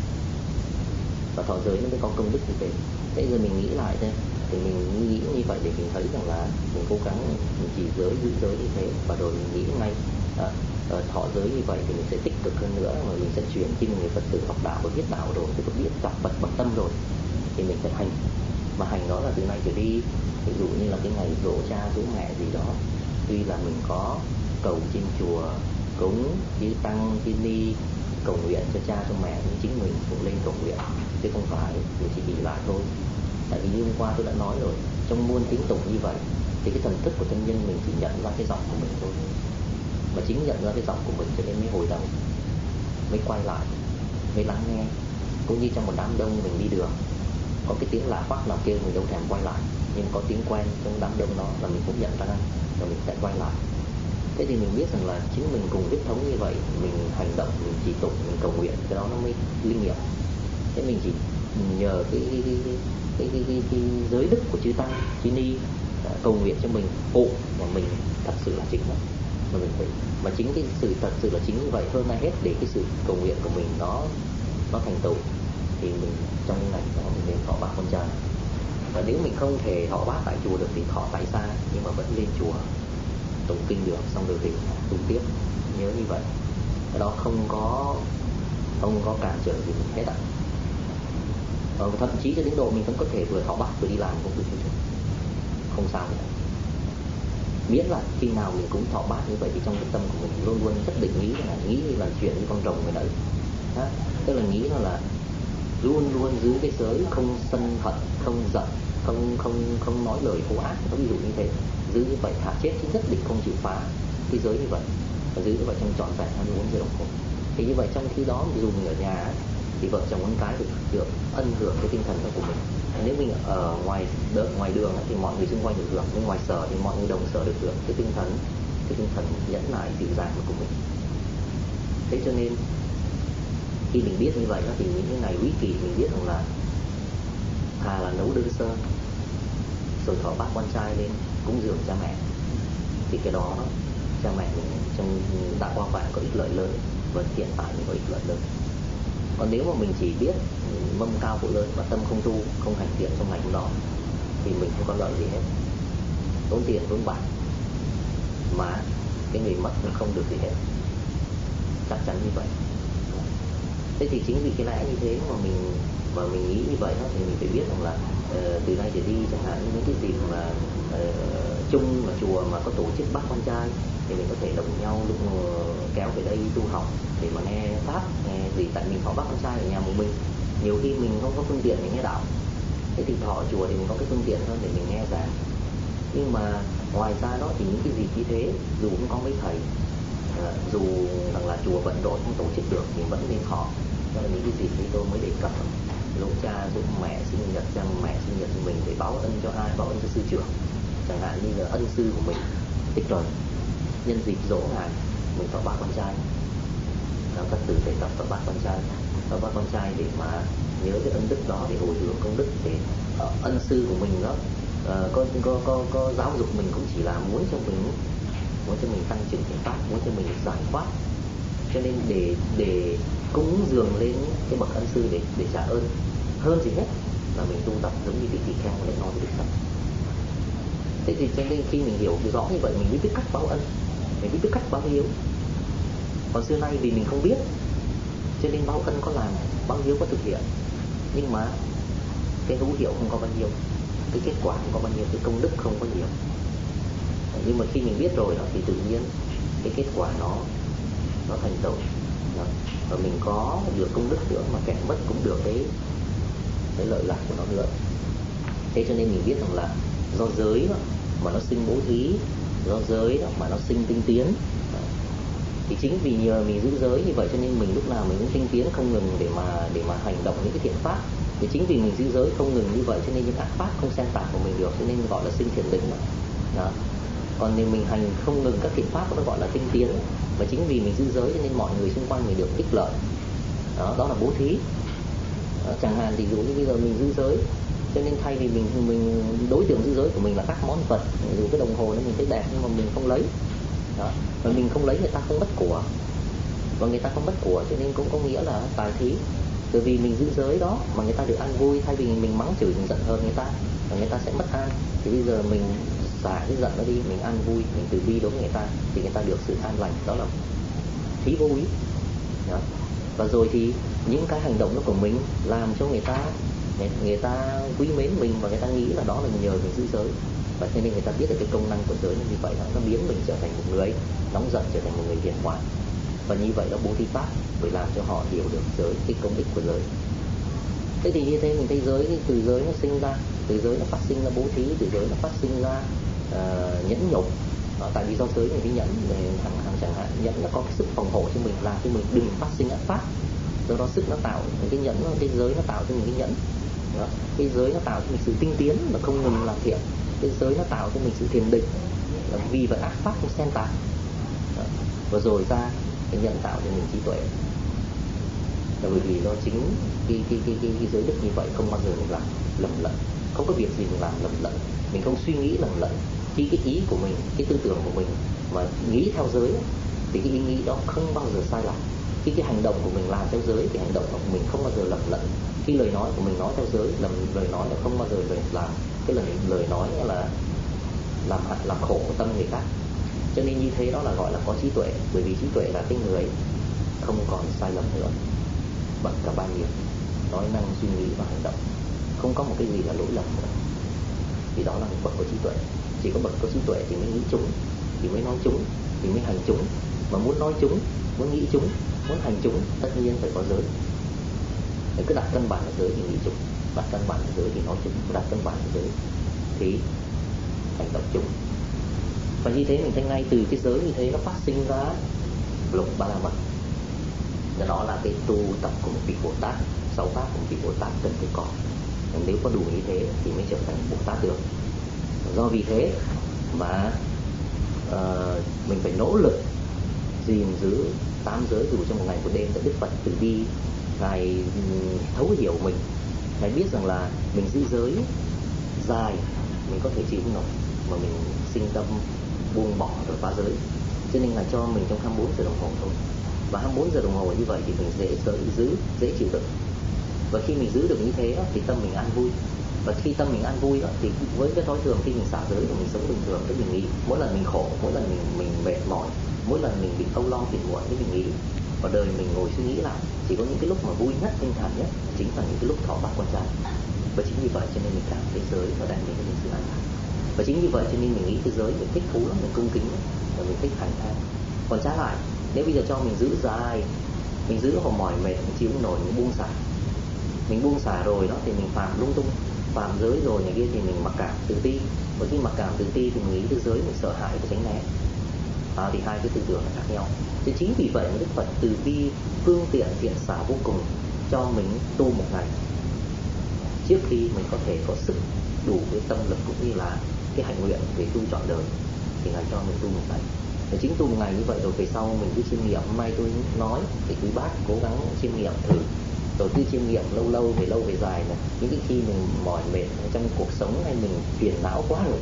và thọ giới nó mới có công đức như thế. Thế giờ mình nghĩ lại thế, thì mình nghĩ như vậy để mình thấy rằng là mình cố gắng mình chỉ giới, giữ giới như thế, và rồi mình nghĩ ngay à, thọ giới như vậy thì mình sẽ tích cực hơn nữa, mà mình sẽ chuyển khi người Phật tử học đạo và biết đạo rồi, thì có biết gặp Phật bằng tâm rồi, thì mình sẽ hành. Mà hành đó là từ nay trở đi, ví dụ như là cái ngày giỗ cha giỗ mẹ gì đó, tuy là mình có cầu trên chùa, cúng chư tăng chư ni, cầu nguyện cho cha cho mẹ, nhưng chính mình cũng lên cầu nguyện, chứ không phải mình chỉ bị lại thôi. Tại vì như hôm qua tôi đã nói rồi, trong muôn tiếng tụng như vậy thì cái thần thức của thân nhân mình chỉ nhận ra cái giọng của mình thôi, mà chính nhận ra cái giọng của mình cho nên mới hồi đầu, mới quay lại, mới lắng nghe, Cũng như trong một đám đông mình đi đường, có cái tiếng lạ hoắc nào kêu mình đâu thèm quay lại, nhưng có tiếng quen trong đám đông đó là mình cũng nhận ra, và mình sẽ quay lại. Thế thì mình biết rằng là chính mình cùng huyết thống như vậy, mình hành động, mình trì tụng, mình cầu nguyện, cái đó nó mới linh nghiệm. Thế mình chỉ nhờ cái cái cái cái cái, cái, cái, cái giới đức của chư tăng, chư ni cầu nguyện cho mình hộ mà mình thật sự là chính đó. Mà mình phải, mà chính cái sự thật sự là chính như vậy hơn ai hết, để cái sự cầu nguyện của mình nó nó thành tựu, thì mình trong cái ngày đó mình nên thọ bát con trai. Và nếu mình không thể thọ bát tại chùa được thì thọ tại xa, nhưng mà vẫn lên chùa tụng kinh được, xong rồi về tu tiếp. Nhớ như vậy, cái đó không có không có cản trở gì mình hết ạ. Ờ, thậm chí cho đến độ mình vẫn có thể vừa thọ bát vừa đi làm cũng được, không sao hết. Miễn là khi nào mình cũng thọ bát như vậy thì trong cái tâm của mình luôn luôn nhất định nghĩ là nghĩ như là chuyện như con rồng người đấy. Đó. Tức là nghĩ nó là luôn luôn giữ cái giới không sân hận, không giận, không không không nói lời thô ác. Nó ví dụ như thế, giữ như vậy thả chết chứ nhất định không chịu phá cái giới như vậy, và giữ như vậy trong trọn vẹn hai mươi bốn giờ đồng hồ. Thì như vậy trong khi đó dù mình ở nhà thì vợ chồng con cái được được ân hưởng cái tinh thần đó của mình. Nếu mình ở ngoài đợi ngoài đường thì mọi người xung quanh được hưởng, nhưng ngoài sở thì mọi người đồng sở được hưởng cái tinh thần cái tinh thần nhẫn nại dịu dàng của mình. Thế cho nên khi mình biết như vậy đó, thì những cái ngày quý kỳ mình biết rằng là thà là nấu đơn sơ rồi thọ bát quan trai lên cúng dường cha mẹ, thì cái đó cha mẹ mình trong đã qua vạn có ích lợi lớn, và hiện tại mình có ích lợi lớn. Còn nếu mà mình chỉ biết mâm cao của lớn mà tâm không tu, không hành thiện trong ngày hôm đó, thì mình không có lợi gì hết, tốn tiền tốn bạc, mà cái người mất nó không được gì hết, chắc chắn như vậy. Thế thì chính vì cái lẽ như thế mà mình mà mình nghĩ như vậy đó, thì mình phải biết rằng là uh, từ nay trở đi chẳng hạn những cái dịp mà uh, chung mà chùa mà có tổ chức bát quan trai thì mình có thể đồng nhau lúc kéo về đây tu học để mà nghe pháp, nghe gì, tại mình thọ bát quan trai ở nhà một mình, nhiều khi mình không có phương tiện để nghe đạo. Thế thì thọ ở chùa thì mình có cái phương tiện hơn để mình nghe giảng. Nhưng mà ngoài ra đó thì những cái dịp như thế, dù cũng có mấy thầy, uh, dù rằng là chùa bận rộn không tổ chức được thì vẫn nên thọ. Đó là những cái dịp như tôi mới đề cập, lúc cha lúc mẹ sinh nhật, cha mẹ sinh nhật của mình để báo ân cho ai, báo ân cho sư trưởng, chẳng hạn như là ân sư của mình tích rồi, nhân dịp dỗ ngài mình thọ bát con trai. Đó, các từ đề cập thọ bát con trai, thọ bát con trai để mà nhớ cái ân đức đó, để hồi hướng công đức, để uh, ân sư của mình đó uh, có, có có có giáo dục mình cũng chỉ là muốn cho mình muốn cho mình tăng trưởng thiện pháp, muốn cho mình giải thoát. Cho nên để để cúng dường lên cái bậc ân sư để để trả ơn hơn gì hết là mình tu tập giống như vị tỳ kheo lại nói với Đức Phật. Thế thì cho nên khi mình hiểu rõ như vậy, mình mới biết cách báo ân, mình mới biết cách báo hiếu. Còn xưa nay vì mình không biết, cho nên báo ân có làm, báo hiếu có thực hiện, nhưng mà cái hữu hiệu không có bao nhiêu, cái kết quả không có bao nhiêu, cái công đức không có nhiều. Nhưng mà khi mình biết rồi đó, thì tự nhiên cái kết quả nó nó thành tựu, và mình có được công đức nữa, mà kẻ mất cũng được cái cái lợi lạc của nó nữa. Thế cho nên mình biết rằng là do giới đó mà nó sinh bố thí, do giới đó mà nó sinh tinh tiến. Thì chính vì nhờ mình giữ giới như vậy cho nên mình lúc nào mình cũng tinh tiến không ngừng để mà để mà hành động những cái thiện pháp. Thì chính vì mình giữ giới không ngừng như vậy cho nên những ác pháp không xen tạp của mình được, cho nên gọi là sinh thiện định đó. Đó. Còn nếu mình hành không ngừng các thiện pháp nó gọi là tinh tiến. Và chính vì mình giữ giới cho nên mọi người xung quanh mình được ích lợi. Đó, đó là bố thí. Đó, chẳng hạn thì dụ như bây giờ mình giữ giới, cho nên thay vì mình mình đối tượng giữ giới của mình là các món vật, dù cái đồng hồ nó mình thấy đẹp nhưng mà mình không lấy. Đó. Và mình không lấy, người ta không mất của, và người ta không mất của cho nên cũng có nghĩa là tài thí. Bởi vì mình giữ giới đó mà người ta được ăn vui, thay vì mình mắng chửi mình giận hơn người ta và người ta sẽ mất an, thì bây giờ mình xả cái giận nó đi, mình ăn vui, mình từ bi đối với người ta thì người ta được sự an lành. Đó là thí vô ý. Đó. Và rồi thì những cái hành động đó của mình làm cho người ta người ta quý mến mình, và người ta nghĩ là đó là nhờ mình giữ giới. Và cho nên người ta biết được cái công năng của giới như vậy, nó biến mình trở thành một người nóng giận, trở thành một người hiền hòa. Và như vậy đó bố thí pháp để làm cho họ hiểu được giới, cái công ích của giới. Thế thì như thế mình thấy giới, cái từ giới nó sinh ra, từ giới nó phát sinh ra bố thí, từ giới nó phát sinh ra uh, nhẫn nhục. Đó, tại vì do giới mình mới nhẫn, hàng hàng chẳng hạn nhẫn nó có cái sức phòng hộ cho mình, làm cho mình đừng phát sinh ác pháp. Do đó sức nó tạo những cái nhẫn, cái giới nó tạo cho những cái nhẫn đó. Cái giới nó tạo cho mình sự tinh tiến là không ngừng làm thiện. Cái giới nó tạo cho mình sự thiền định là vì vậy ác pháp không xen tạp. Và rồi ra cái nhẫn tạo cho mình trí tuệ. Là bởi vì do chính cái, cái, cái, cái, cái giới đức như vậy không bao giờ mình làm lầm lẫn. Không có việc gì mình làm lầm lẫn. Mình không suy nghĩ lầm lẫn. Khi cái ý của mình, cái tư tưởng của mình mà nghĩ theo giới thì cái ý nghĩ đó không bao giờ sai lầm. Khi cái hành động của mình làm theo giới thì hành động của mình không bao giờ lầm lẫn. Khi lời nói của mình nói theo giới, lầm lời nói là không bao giờ lời làm cái lời lời nói là làm làm khổ tâm người khác. Cho nên như thế đó là gọi là có trí tuệ. Bởi vì trí tuệ là cái người không còn sai lầm nữa, bằng cả ba nghiệp, nói năng, suy nghĩ và hành động, không có một cái gì là lỗi lầm nữa. Thì đó là một bậc có trí tuệ. Chỉ có bậc có trí tuệ thì mới nghĩ chúng, thì mới nói chúng, thì mới hành chúng. Mà muốn nói chúng, muốn nghĩ chúng, muốn hành chúng, tất nhiên phải có giới. Để cứ đặt căn bản ở giới thì nghĩ chúng, đặt căn bản ở giới thì nói chúng, đặt căn bản ở giới thì hành động chúng. Và như thế mình thấy ngay từ cái giới như thế nó phát sinh ra lục ba la mật. Đó là cái tu tập của một vị Bồ Tát, sáu pháp của một vị Bồ Tát cần phải có. Nếu có đủ như thế thì mới trở thành Bồ Tát được. Do vì thế mà uh, mình phải nỗ lực gìn giữ tám giới dù trong một ngày một đêm. Đức Phật Từ Bi Ngài thấu hiểu mình, Ngài biết rằng là mình giữ giới dài mình có thể chịu không nổi, mà mình sinh tâm buông bỏ rồi phá giới, cho nên Ngài cho mình trong hai mươi bốn giờ đồng hồ thôi. Và hai mươi bốn giờ đồng hồ như vậy thì mình dễ giữ, dễ chịu đựng. Và khi mình giữ được như thế thì tâm mình an vui. Và khi tâm mình an vui đó, thì với cái thói thường khi mình xả giới thì mình sống bình thường, tức mình nghĩ mỗi lần mình khổ, mỗi lần mình mình mệt mỏi, mỗi lần mình bị âu lo phiền muộn thì mình nghĩ. Và đời mình ngồi suy nghĩ lại, chỉ có những cái lúc mà vui nhất, thanh thản nhất chính là những cái lúc thọ bát quan trai. Và chính vì vậy cho nên mình cảm thấy giới nó đang đến với sự an lạc. Và chính vì vậy cho nên mình nghĩ cái giới mình thích thú lắm, mình cung kính lắm, và mình thích hành thang. Còn trái lại, nếu bây giờ cho mình giữ dài, mình giữ hồi mỏi mệt, mình chịu không nổi, mình buông xả. Mình buông xả rồi đó thì mình phạm lung tung, phạm giới rồi này kia thì mình mặc cảm tự ti. Và khi mặc cảm tự ti thì mình nghĩ cái giới mình sợ hãi và tránh né. À, thì hai cái tư tưởng là khác nhau. Thì chính vì vậy Đức Phật Từ Bi phương tiện thiện xả vô cùng cho mình tu một ngày. Trước khi mình có thể có sức đủ cái tâm lực cũng như là cái hạnh nguyện để tu trọn đời thì Ngài cho mình tu một ngày. Và chính tu một ngày như vậy rồi về sau mình cứ chiêm nghiệm. Hôm nay tôi nói thì quý bác cố gắng chiêm nghiệm thử. Rồi cứ chiêm nghiệm lâu lâu về lâu về dài này. Những cái khi mình mỏi mệt trong cuộc sống hay mình phiền não quá rồi,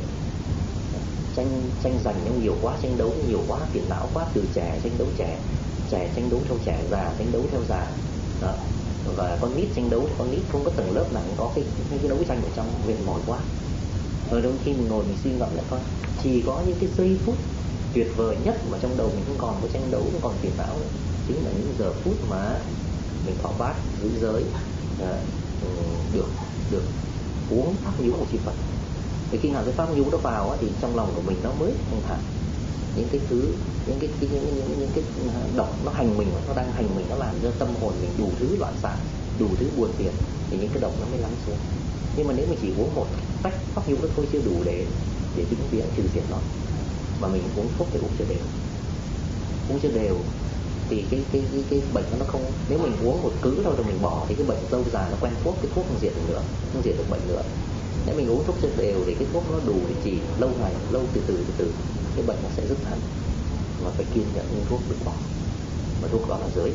tranh tranh giành nhau nhiều quá, tranh đấu nhiều quá, phiền não quá, từ trẻ tranh đấu trẻ, trẻ tranh đấu theo trẻ, già tranh đấu theo già đó. Và con nít tranh đấu theo con nít, không có tầng lớp nào có cái cái, cái đấu tranh ở trong, mệt mỏi quá. Rồi đôi khi mình ngồi mình suy ngẫm lại coi, chỉ có những cái giây phút tuyệt vời nhất mà trong đầu mình không còn có tranh đấu, không còn phiền não nữa, chính là những giờ phút mà mình thọ bát giữ giới, à, được được uống pháp nhũ của chư Phật. Thì khi nào cái pháp nhũ đó vào á, thì trong lòng của mình nó mới thanh thản. Những cái thứ, những cái, cái những, những, những cái độc nó hành mình, nó đang hành mình, nó làm cho tâm hồn mình đủ thứ loạn xạ, đủ thứ buồn phiền, thì những cái độc nó mới lắng xuống. Nhưng mà nếu mình chỉ uống một tách pháp nhũ đó thôi chưa đủ để để vĩnh viễn trừ diệt nó, mà mình uống thuốc phải uống cho đều, uống cho đều thì cái cái cái cái bệnh nó không, nếu mình uống một cứ thôi rồi mình bỏ thì cái bệnh lâu dài nó quen thuốc, cái thuốc không diệt được nữa, không diệt được bệnh nữa. Nếu mình uống thuốc cho đều thì cái thuốc nó đủ để trị lâu ngày, lâu từ từ từ từ cái bệnh nó sẽ dứt hẳn. Mà phải kiên nhẫn uống thuốc đừng bỏ, mà thuốc đó là giới.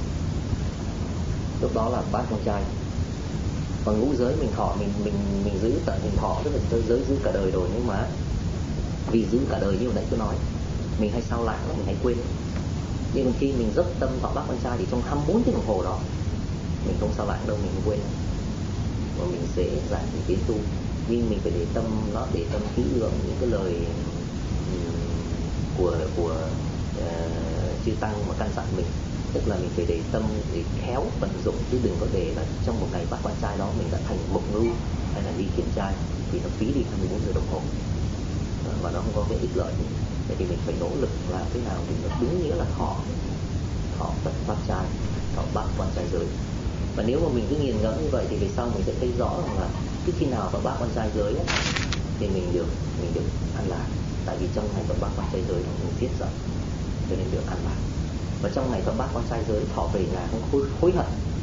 Lúc đó là bát con trai. Còn ngũ giới mình thọ, mình mình mình giữ tận mình thọ rất là giới, giới giữ cả đời rồi, nhưng mà vì giữ cả đời như hồi nãy tôi nói, mình hay sao lãng, mình hay quên. Nhưng khi mình dốc tâm thọ bát quan trai thì trong hai mươi bốn tiếng đồng hồ đó mình không sao lãng đâu, mình không quên đâu. Và mình dễ dàng để tiến tu. Nhưng mình phải để tâm nó, để tâm kỹ lưỡng những cái lời của của uh, chư tăng mà căn dặn mình. Tức là mình phải để tâm để khéo vận dụng, chứ đừng có để là trong một ngày bát quan trai đó mình đã thành mục ngưu hay là đi kiểm trai thì nó phí đi hai mươi bốn giờ đồng hồ và nó không có cái ích lợi gì. Vậy thì mình phải nỗ lực làm thế nào thì nó đúng nghĩa là thọ thọ tất bát trai, thọ bát quan trai giới. Và nếu mà mình cứ nghiền ngẫm như vậy thì về sau mình sẽ thấy rõ rằng là cứ khi nào vào bát quan trai giới ấy, thì mình được mình được an lạc. Tại vì trong ngày vào bát quan trai giới nó mình tiết giận cho nên được an lạc. Và trong ngày vào bát quan trai giới thọ về nhà không hối, hối hận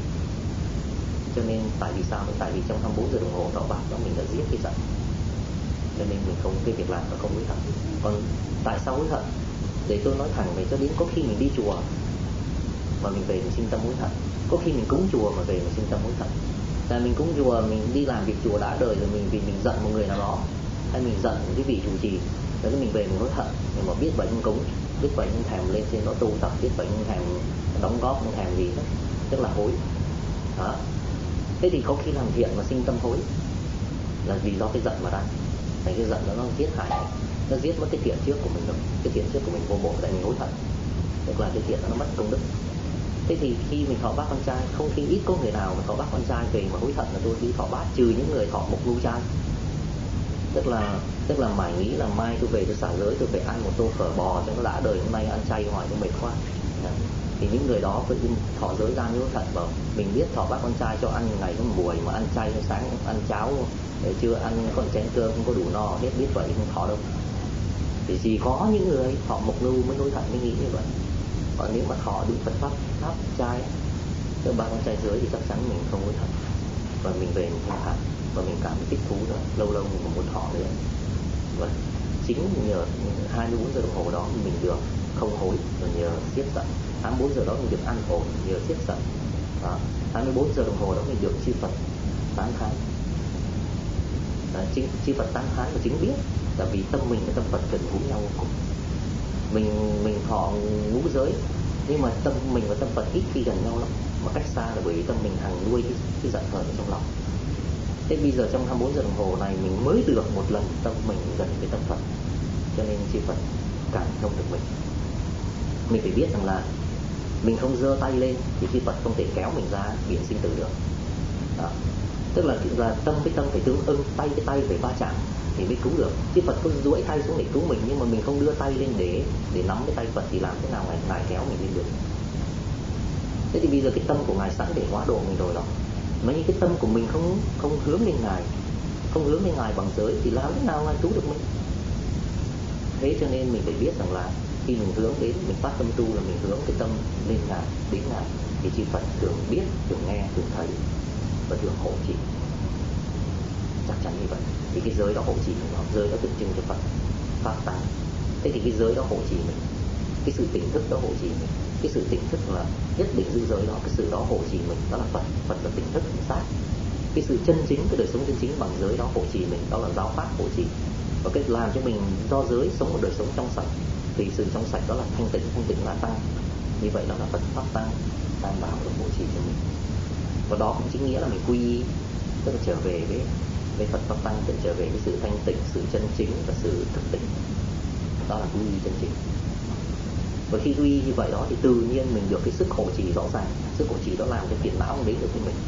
Cho nên tại vì sao? Tại vì trong hai mươi bốn giờ đồng hồ thọ bát đó mình đã giết cái giận, cho nên mình không, cái việc làm nó không hối hận. Còn tại sao hối hận? Để tôi nói thẳng về, cho đến có khi mình đi chùa mà mình về mình sinh tâm hối hận, có khi mình cúng chùa mà về mình sinh tâm hối hận. Tại mình cúng chùa, mình đi làm việc chùa đã đời rồi, mình vì mình giận một người nào đó, hay mình giận cái vị chủ trì, rồi mình về mình hối hận, nhưng mà biết vậy không cúng, biết vậy không thèm lên trên đó tu tập, biết vậy không thèm đóng góp, không thèm gì hết, tức là hối. Đó. Thế thì có khi làm thiện mà sinh tâm hối là vì do cái giận mà ra. Tại cái giận đó nó giết hại, nó giết mất cái thiện trước của mình rồi. Cái thiện trước của mình vô bộ tại mình hối hận, tức là cái thiện đó nó mất công đức. Thế thì khi mình thọ bát con trai, không khi ít có người nào mà thọ bát con trai về mà hối hận là tôi đi thọ bát, trừ những người thọ một nu trai. Tức là tức là mải nghĩ là mai tôi về tôi xả giới, tôi phải ăn một tô phở bò cho nó đã đời, hôm nay ăn chay ngoài tôi mệt quá. Thì những người đó phải thọ giới ra mới hối hận. Bảo mình biết thọ bát con trai cho ăn ngày có một buổi mà ăn chay, sáng ăn cháo, chưa ăn còn chén cơm không có đủ no, hết biết vậy không thọ đâu. Thì chỉ có những người thọ một nu mới hối hận, mới nghĩ như vậy. Còn nếu mà thọ đúng Phật pháp pháp trai, nếu ba con trai dưới thì chắc chắn mình không hối hận, và mình về mình thanh thản, và mình cảm thấy thích thú nữa, lâu lâu mình còn muốn thọ nữa. Và chính nhờ hai mươi bốn giờ đồng hồ đó mình được không hối, và nhờ siết giận. hai mươi bốn giờ đó mình được an ổn nhờ siết giận. Đó. hai mươi bốn giờ đồng hồ đó mình được chư Phật tán thán. Chư, chư Phật tán thán và chính biết, tại vì tâm mình và tâm Phật gần gũi nhau cùng. Mình mình thọ ngũ giới, nhưng mà tâm mình và tâm Phật ít khi gần nhau lắm, mà cách xa là bởi vì tâm mình hằng nuôi cái, cái giận hờn trong lòng. Thế bây giờ trong hai mươi bốn giờ đồng hồ này mình mới được một lần tâm mình gần với tâm Phật, cho nên chư Phật cảm thông được mình. Mình phải biết rằng là mình không giơ tay lên thì chư Phật không thể kéo mình ra biển sinh tử được. Đó. Tức là, là tâm với tâm phải tương ưng, tay với tay phải va chạm thì mới cứu được. Chứ Phật có duỗi tay xuống để cứu mình, nhưng mà mình không đưa tay lên để để nắm cái tay Phật thì làm thế nào ngài, ngài kéo mình lên được. Thế thì bây giờ cái tâm của ngài sẵn để hóa độ mình rồi đó, mà như cái tâm của mình không không hướng lên ngài, không hướng lên ngài bằng giới thì làm thế nào ngài cứu được mình. Thế cho nên mình phải biết rằng là khi mình hướng đến, mình phát tâm tu là mình hướng cái tâm lên ngài, đến ngài, thì chư Phật thường biết, thường nghe, thường thấy và thường hộ trì. Chắc chắn như vậy. Thì cái giới đó hộ trì mình, giới đó tượng trưng cho Phật pháp tăng. Thế thì cái giới đó hộ trì mình, cái sự tỉnh thức đó hộ trì mình, cái sự tỉnh thức là nhất định giữ giới đó, cái sự đó hộ trì mình, đó là Phật. Phật là tỉnh thức sát. Cái sự chân chính, cái đời sống chân chính bằng giới đó hộ trì mình, đó là giáo pháp hộ trì. Và cái làm cho mình do giới sống một đời sống trong sạch, thì sự trong sạch đó là thanh tịnh, thanh tịnh là tăng. Như vậy đó là Phật pháp tăng, tam bảo được hộ trì cho mình. Và đó cũng chính nghĩa là mình quy y, tức là trở về với với Phật pháp tăng, để trở về với sự thanh tịnh, sự chân chính và sự thực tịnh. Đó là quy y chân chính. Và khi quy y như vậy đó thì tự nhiên mình được cái sức hộ trì rõ ràng. Sức hộ trì đó làm cho phiền não không đến được với mình.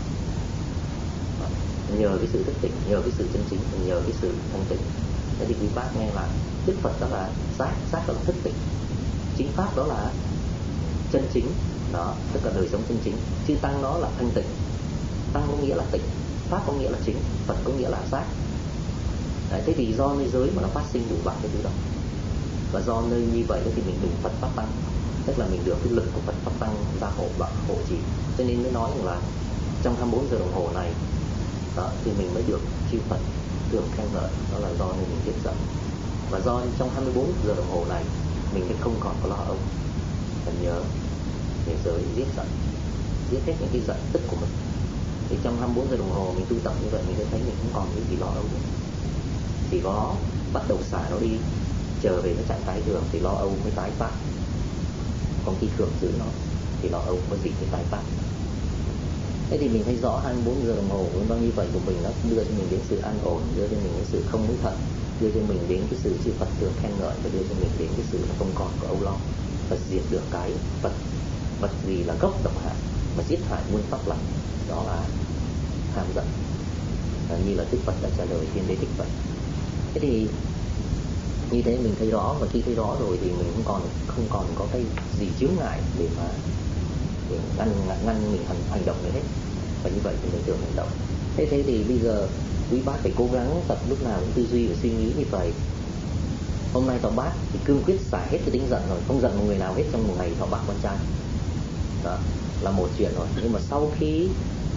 Nhờ cái sự thức tỉnh, nhờ cái sự chân chính, nhờ cái sự thanh tịnh. Thế thì quý bác nghe là Đức Phật đó là giác, giác đó là thức tỉnh, chính pháp đó là chân chính, đó, tức là đời sống chân chính. Chư tăng đó là thanh tịnh, tăng có nghĩa là tịnh, pháp có nghĩa là chính, Phật có nghĩa là giác. Đấy, thế thì do nơi giới mà nó phát sinh đủ ba cái thứ đó, và do nơi như vậy thì mình mình Phật pháp tăng, tức là mình được cái lực của Phật pháp tăng ra hộ và hộ trì. Cho nên mới nói rằng là trong hai mươi bốn giờ đồng hồ này đó, thì mình mới được chư Phật thường khen ngợi, đó là do nên mình biết giận. Và do trong hai mươi bốn giờ đồng hồ này mình sẽ không còn có lo âu, cần nhớ để giới giết giận, giết hết những cái giận tức của mình. Thì trong hai mươi bốn giờ đồng hồ mình tu tập như vậy, mình sẽ thấy mình không còn cái gì lo âu nữa. Chỉ có bắt đầu xả nó đi, trở về cái trạng thái thường thì lo âu mới tái phát. Còn khi thường giữ nó thì lo âu có gì mới tái phát. Thế thì mình thấy rõ hai mươi bốn giờ đồng hồ bao nhiêu vậy của mình, nó đưa cho mình đến sự an ổn, đưa cho mình đến sự không hối hận, đưa cho mình đến cái sự chư Phật thường khen ngợi, và đưa cho mình đến cái sự không còn có âu lo, và diệt được cái vật vật gì là gốc độc hại mà giết hại muôn pháp lành, đó là tham giận. À, như là Đức Phật đã trả lời Thiên Đế Thích Phật. Thế thì như thế mình thấy rõ, và khi thấy rõ rồi thì mình không còn không còn có cái gì chướng ngại để mà để ngăn ngăn mình hành, hành động nữa hết. Và như vậy thì mình thường hành động. Thế thế thì bây giờ quý bác phải cố gắng tập lúc nào cũng tư duy và suy nghĩ như vậy. Hôm nay thọ bát thì cương quyết xả hết cái tính giận rồi, không giận một người nào hết trong một ngày thọ bát con trai. Đó là một chuyện rồi. Nhưng mà sau khi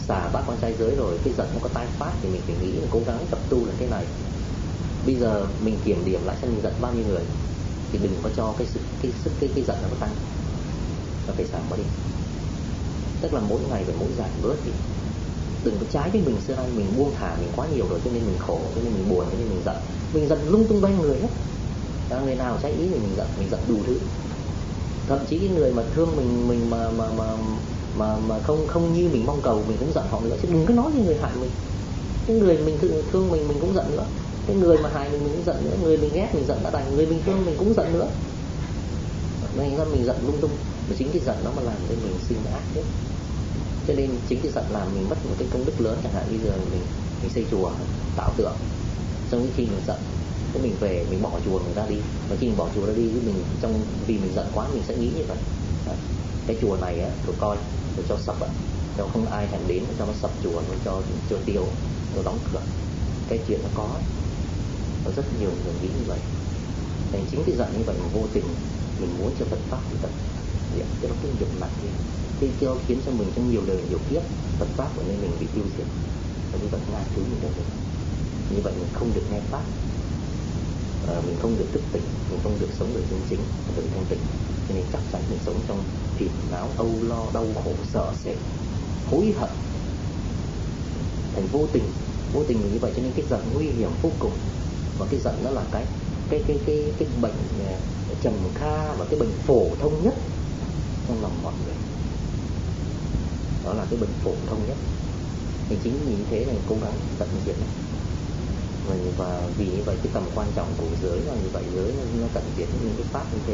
xả bát quan trai giới rồi, cái giận nó có tái phát thì mình phải nghĩ là cố gắng tập tu là thế này. Bây giờ mình kiểm điểm lại xem mình giận bao nhiêu người, thì đừng có cho cái sự cái sức cái cái giận nó tăng, nó phải giảm bớt đi. Tức là mỗi ngày phải mỗi giảm bớt đi. Đừng có trái với mình, xưa nay mình buông thả mình quá nhiều rồi cho nên mình khổ, cho nên mình buồn, cho nên mình giận. Mình giận lung tung bay người hết. À, người nào trái ý thì mình giận, mình giận đủ thứ. Thậm chí cái người mà thương mình mình mà mà mà mà mà không không như mình mong cầu mình cũng giận họ nữa, chứ đừng có nói với người hại mình. Cái người mình thương, thương mình mình cũng giận nữa. Cái người mà hại mình mình cũng giận nữa, người mình ghét mình giận đã đành, người mình thương mình cũng giận nữa. Nên ra mình giận lung tung, và chính cái giận đó mà làm cho mình sinh ác hết. Cho nên chính cái giận làm mình mất một cái công đức lớn. Chẳng hạn bây giờ mình mình xây chùa tạo tượng, xong khi mình giận, cái mình về mình bỏ chùa mình ra đi, và khi mình bỏ chùa ra đi cái mình trong vì mình giận quá mình sẽ nghĩ như vậy. Đấy. Cái chùa này á, tôi coi tôi cho sập ạ, cho không ai thèm đến, cho nó sập chùa, nó cho cho tiêu, nó đóng cửa. Cái chuyện nó có, có rất nhiều người nghĩ như vậy. Nên chính cái giận như vậy mà vô tình mình muốn cho Phật pháp thì tập diệt cái đó cái nghiệp nặng đi. Cái nó khiến cho mình trong nhiều đời nhiều kiếp Phật pháp của nên mình bị tiêu diệt. Và như vậy ngàn thứ mình đâu được. Như vậy mình không được nghe pháp, à, mình không được thức tỉnh, mình không được sống đời chân chính, đời thanh tịnh. Cho nên chắc chắn mình sống trong phiền não, âu lo, đau khổ, sợ sệt, hối hận, thành vô tình. Vô tình mình như vậy cho nên cái giận nguy hiểm vô cùng. Và cái giận đó là cái cái cái cái cái bệnh trầm kha và cái bệnh phổ thông nhất trong lòng mọi người. Đó là cái bệnh phổ thông nhất. Thì chính vì như thế này cố gắng tận diệt này. Và vì như vậy cái tầm quan trọng của giới là như vậy, giới nó tận diệt những cái pháp như thế.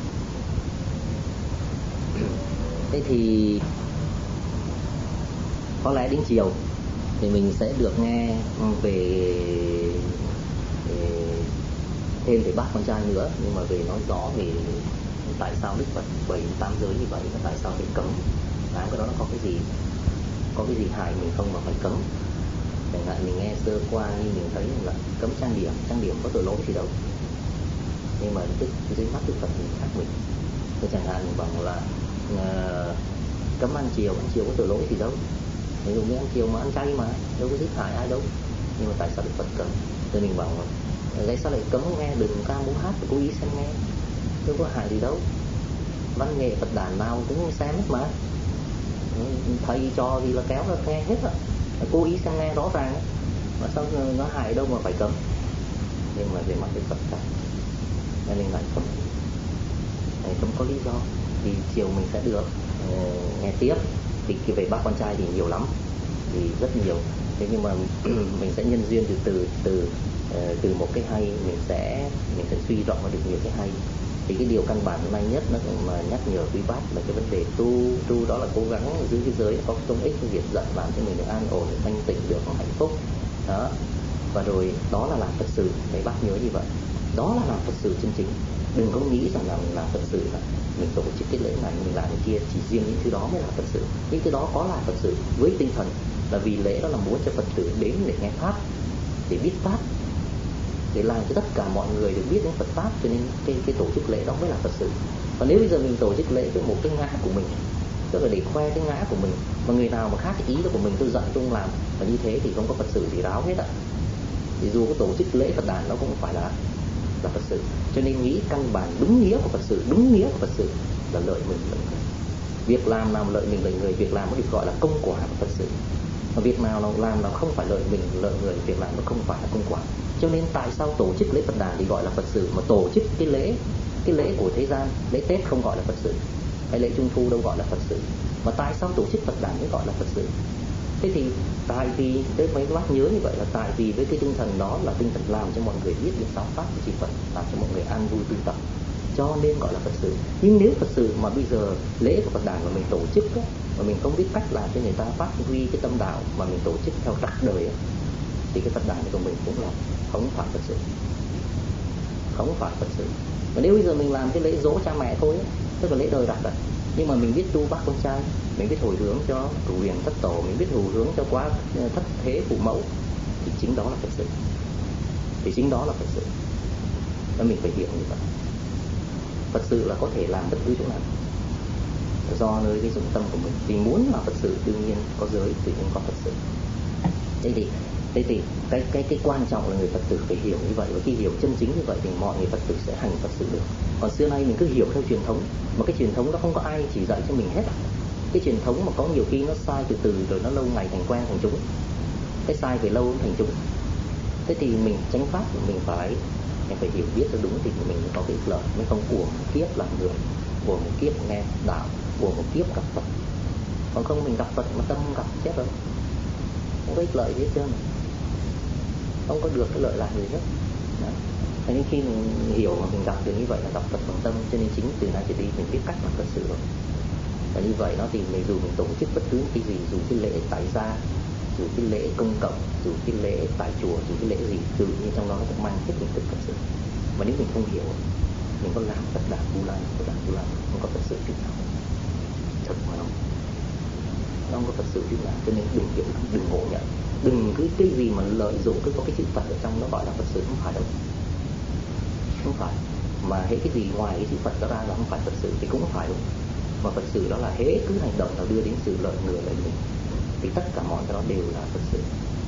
Thế thì có lẽ đến chiều thì mình sẽ được nghe về, về thêm về bát con trai nữa, nhưng mà về nói rõ về tại sao Đức Phật bày tam giới như vậy và tại sao phải cấm. Làm cái đó nó có cái gì, có cái gì hại mình không mà phải cấm. Chẳng hạn mình nghe sơ qua như mình thấy là cấm trang điểm, trang điểm có tội lỗi gì đâu, nhưng mà tức dưới mắt Đức Phật thì khác mình. Tôi chẳng hạn mình bảo là uh, cấm ăn chiều, ăn chiều có tội lỗi gì đâu, ví dụ như ăn chiều mà ăn chay mà đâu có giết hại ai đâu, nhưng mà tại sao Đức Phật cấm? Rồi mình bảo tại sao lại cấm nghe đừng ca múa hát, cố ý xem nghe, đâu có hại gì đâu. Văn nghệ Phật đàn nào cũng xem hết mà, thầy cho gì là kéo ra nghe hết rồi, cố ý xem nghe rõ ràng, mà sao nó hại đâu mà phải cấm. Nhưng mà về mặt Đức Phật cả, nên mình lại cấm, không có lý do. Thì chiều mình sẽ được uh, nghe tiếp. Thì về bác con trai thì nhiều lắm, thì rất nhiều. Thế nhưng mà mình sẽ nhân duyên từ từ từ uh, từ một cái hay mình sẽ mình sẽ suy rộng ra được nhiều cái hay. Thì cái điều căn bản hôm nay nhất nó mà nhắc nhở quý bác là cái vấn đề tu tu đó là cố gắng giữ cái giới có công ích, cái việc giận làm cho mình được an ổn, được thanh tịnh, được hạnh phúc đó. Và rồi đó là làm Phật sự. Mấy bác nhớ như vậy, đó là làm Phật sự chân chính. Đừng có nghĩ rằng là mình làm Phật sự là mình tổ chức cái lễ này, mình làm cái kia, chỉ riêng những thứ đó mới là Phật sự. Những thứ đó có là Phật sự với tinh thần là vì lễ đó là muốn cho Phật tử đến để nghe pháp, để biết pháp, để làm cho tất cả mọi người được biết đến Phật pháp. Cho nên cái, cái tổ chức lễ đó mới là Phật sự. Còn nếu bây giờ mình tổ chức lễ với một cái ngã của mình, tức là để khoe cái ngã của mình, mà người nào mà khác cái ý đó của mình tôi giận tôi không làm, và như thế thì không có Phật sự gì ráo hết ạ. Thì dù có tổ chức lễ Phật đàn nó cũng phải là là Phật sự. Cho nên nghĩ căn bản đúng nghĩa của Phật sự, đúng nghĩa của Phật sự là lợi mình lợi người. Việc làm nào lợi mình lợi người, việc làm nó được gọi là công quả của Phật sự. Mà việc nào làm nào không phải lợi mình lợi người, việc làm nó không phải là công quả. Cho nên tại sao tổ chức lễ Phật đàn thì gọi là Phật sự, mà tổ chức cái lễ cái lễ của thế gian, lễ Tết không gọi là Phật sự, hay lễ Trung thu đâu gọi là Phật sự, mà tại sao tổ chức Phật đàn mới gọi là Phật sự? Thế thì tại vì thế mấy bác nhớ như vậy là tại vì với cái tinh thần đó là tinh thần làm cho mọi người biết được giáo pháp của chư Phật, làm cho mọi người an vui tu tập, cho nên gọi là Phật sự. Nhưng nếu Phật sự mà bây giờ lễ của Phật đàn mà mình tổ chức đó, mà mình không biết cách làm cho người ta phát huy cái tâm đạo mà mình tổ chức theo đặc đời đó, thì cái Phật đàn của mình cũng là không phải Phật sự, không phải Phật sự. Mà nếu bây giờ mình làm cái lễ dỗ cha mẹ thôi ấy, tức là lễ đời đặc đấy, nhưng mà mình biết tu bác con trai, mình biết hồi hướng cho cửu huyền thất tổ, mình biết hồi hướng cho quá thất thế phụ mẫu, thì chính đó là Phật sự. Thì chính đó là Phật sự. Nên mình phải hiểu như vậy. Phật sự là có thể làm bất cứ chỗ nào. do nơi cái dụng tâm của mình. Vì muốn là Phật sự đương nhiên có giới, tự nhiên có Phật sự. Thế thì thế thì cái cái cái quan trọng là người Phật tử phải hiểu như vậy, và khi hiểu chân chính như vậy thì mọi người Phật tử sẽ hành Phật sự được. Còn xưa nay mình cứ hiểu theo truyền thống, mà cái truyền thống đó không có ai chỉ dạy cho mình hết. Cái truyền thống mà có nhiều khi nó sai từ từ rồi nó lâu ngày thành quen thành chúng. Cái sai về lâu thành chúng. Thế thì mình chánh pháp của mình phải mình phải hiểu biết cho đúng thì mình mới có cái lợi, mới không uổng một kiếp làm người, uổng một kiếp nghe đạo, uổng một kiếp gặp Phật. Còn không mình gặp Phật mà tâm không gặp chết rồi, không có ích lợi gì hết trơn, không có được cái lợi lạc gì hết. Đó. Thế nên khi mình hiểu mà mình gặp được như vậy là gặp Phật bằng tâm, cho nên chính từ nay trở đi mình biết cách làm Phật sự rồi. Và như vậy đó thì mình dù mình tổ chức bất cứ cái gì, dù cái lễ tại gia, dù cái lễ công cộng, dù cái lễ tại chùa, dù cái lễ gì, tự nhiên trong đó nó cũng mang hết hình thức Phật sự. Mà nếu mình không hiểu, mình có làm Phật Đà Vu Lan, Phật Đà Vu Lan không có Phật sự chút nào, thật mà không, nó không có Phật sự chút nào. Cho nên đừng hiểu, đừng ngộ nhận, đừng cứ cái gì mà lợi dụng cứ có cái chữ Phật ở trong nó gọi là Phật sự, không phải đâu, không phải. Mà hễ cái gì ngoài cái chữ Phật đó ra là không phải Phật sự thì cũng không phải đâu. Mà Phật sự đó là hễ cứ hành động nào đưa đến sự lợi người lợi mình thì tất cả mọi cái đó đều là Phật sự.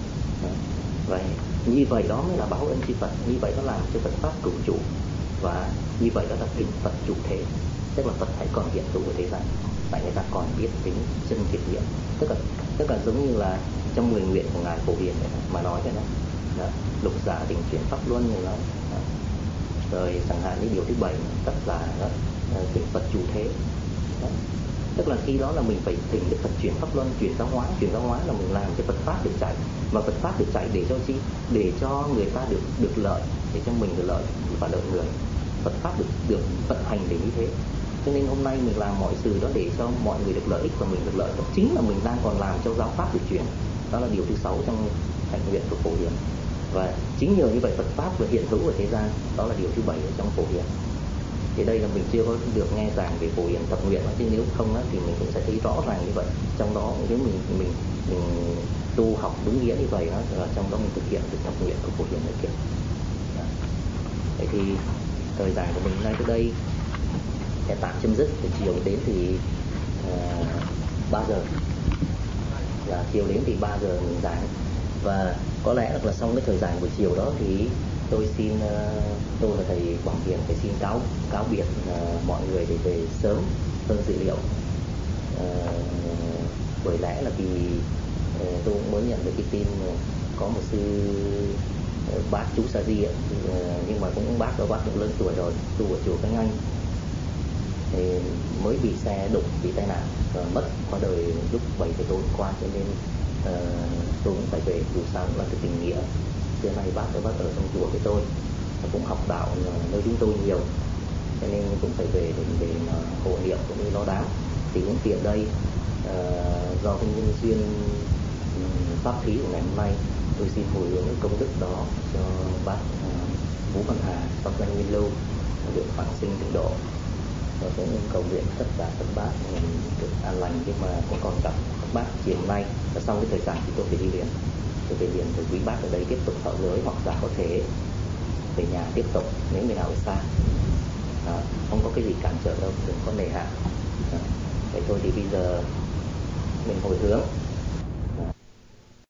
Và như vậy đó mới là báo ân chư Phật, như vậy nó làm cho Phật pháp cửu trụ, và như vậy đó là tính Phật trụ thể, tức là Phật hãy còn hiện hữu ở thế gian, tại người ta còn biết tính chân thiệt hiện. Tức là tức là giống như là trong mười nguyện của ngài Phổ Hiền mà nói cái đó, đó lục giả tình chuyển pháp luân này đó, đó. Rồi chẳng hạn như điều thứ bảy tất là đó, tính Phật trụ thế. Đó. Tức là khi đó là mình phải thỉnh Đức Phật chuyển pháp luân, chuyển giáo hóa, chuyển giáo hóa là mình làm cho Phật pháp được chạy, và Phật pháp được chạy để cho chi? Để cho người ta được được lợi, để cho mình được lợi và lợi người. Phật pháp được được vận hành để như thế. Cho nên hôm nay mình làm mọi sự đó để cho mọi người được lợi ích và mình được lợi. Đó chính là mình đang còn làm cho giáo pháp được chuyển. Đó là điều thứ sáu trong hạnh nguyện của Phổ Hiền. Và chính nhờ như vậy Phật pháp được hiện hữu ở thế gian. Đó là điều thứ bảy ở trong Phổ Hiền. Thì đây là mình chưa có được nghe giảng về Phổ Hiền tập nguyện, chứ nếu không á, thì mình cũng sẽ thấy rõ ràng như vậy. Trong đó nếu mình mình mình tu học đúng nghĩa như vậy đó, là trong đó mình thực hiện được tập nguyện của Phổ Hiền này kia. Vậy thì thời gian của mình nay tới đây sẽ tạm chấm dứt. Từ chiều đến thì uh, ba giờ, là chiều đến thì ba giờ mình giảng, và có lẽ là xong cái thời gian buổi chiều đó thì tôi xin uh, tôi là thầy Quảng Hiền phải xin cáo cáo biệt uh, mọi người để về sớm hơn dự liệu. Uh, bởi lẽ là vì uh, tôi cũng mới nhận được cái tin uh, có một sư uh, bác chú Sa Di, uh, nhưng mà cũng bác đó bác cũng lớn tuổi rồi, tu ở chùa Cánh Anh, thì mới bị xe đụng, bị tai nạn và mất qua đời lúc bảy giờ tối qua, cho nên uh, tôi cũng phải về, dù sao cũng là cái tình nghĩa. Xưa nay bác ở bác ở trong chùa với tôi, cũng học đạo nơi chúng tôi nhiều, cho nên cũng phải về để, để mà hộ niệm cũng như lo đám. Thì cũng tiện đây uh, do cái nhân duyên um, pháp thí của ngày hôm nay, tôi xin hồi hướng cái công đức đó cho bác uh, Vũ Văn Hà, bác Danh Nguyên Lưu được vãng sinh tịnh độ, và cũng cầu nguyện tất cả các bác mình được an lành. Nhưng mà cũng còn gặp các bác chiều nay và sau cái thời gian thì tôi phải đi liền, tôi về liền rồi quý bác ở đây tiếp tục thọ giới, hoặc là có thể về nhà tiếp tục nếu người nào ở xa. À, không có cái gì cản trở đâu, đừng có nề hà. À, vậy thôi thì bây giờ mình hồi hướng